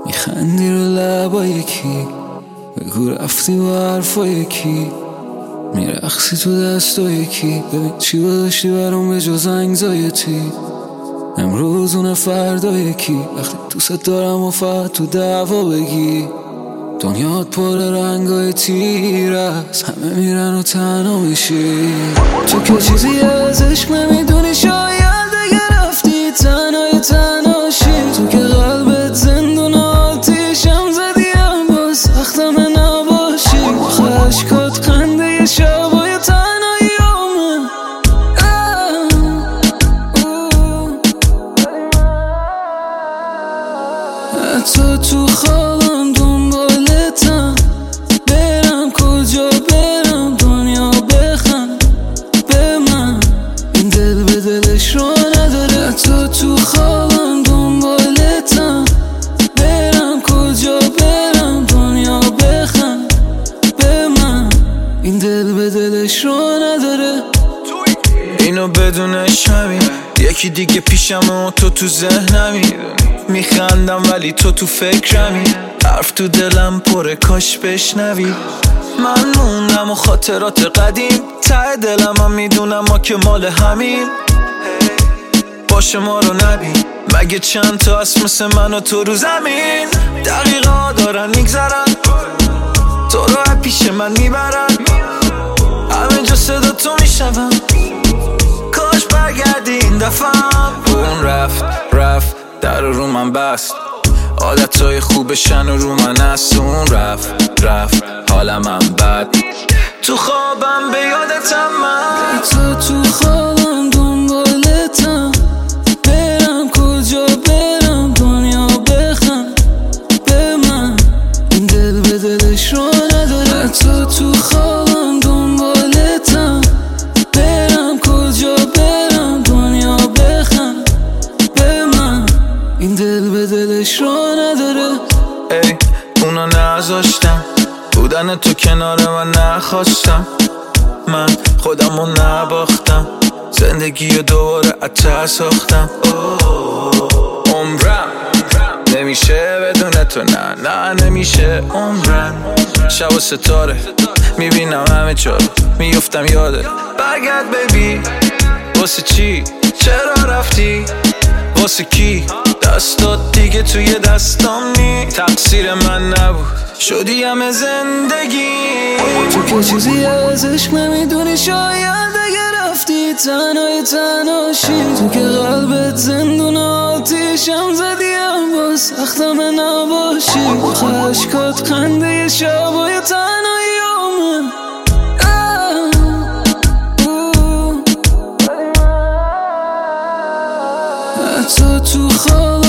میخندی رو لبای کی، بگو رفتی با حرفای کی، میرقصی تو دستای کی، ببین چی داشتی برام به جز انگزایتی. امروز اون فردای کی، وقتی دوست دارم و فقط تو دعوا بگی. دنیات پر رنگای تیر است، همه میرن و تنها میشی. تو که چیزی از عشق نمیدونی، شاید دیگه رفتی تنهای تنهاشی. تو که قلبت زندون آتیشم زدیم، با سختم نباشی. خشکات خنده شبای تنهایی آمن. حتی تو خوابم دنبالتم، برم کجا برم دنیا بخند به من، این دل به دلش رو نداره. حتی تو خوابم دنبالتم، برم کجا برم دنیا بخند به من، این دل به دلش رو نداره. اینو بدونش همین، یکی دیگه پیشم و تو ذهنمی. میخندم ولی تو فکرمی، حرف تو دلم پره کاش بشنوی. من موندم و خاطرات قدیم، ته دلم هم میدونم ما که مال همین. باشه ما رو نبین، مگه چند تا هست مثل من و تو رو زمین. دقیقا دارن میگذرن، تو رو پیش من میبرن، همه جا صدا تو میشنوم. کاش برگردی این دفعه. اون رفت در رو من بست، عادتهای خوبشن و رو من است. اون رفت حالم هم بد، تو خوابم به یادتم من. تو خوابم دنبالتم، برم کجا برم دنیا بخند به من، این دل به دلش رو نداره. تو خوابم دنبالتم، برم کجا برم دنیا بخند به من، این دل به دلش رو نداره. ای اونا نذاشتم، بودن تو کنار من نخواستم، من خودمو نباختم، زندگی رو دوباره اتر ساختم. عمرم نمیشه بدون تو، نه نمیشه عمرم. شب و ستاره میبینم همه جا رو، میفتم یاده. برگرد بیبی، واسه چی چرا رفتی، واسه کی دستات دیگه توی دستام نی. تقصیر من نبود، شدی همه زندگی. تو که چیزی از عشق نمیدونی، شاید دیگه رفتی تنهای تنهاشی. تو که قلبت زندون آتیشم زدیم، با سختم نباشی. خشکات خنده شبای تنهایی آمن. حتی تو خواب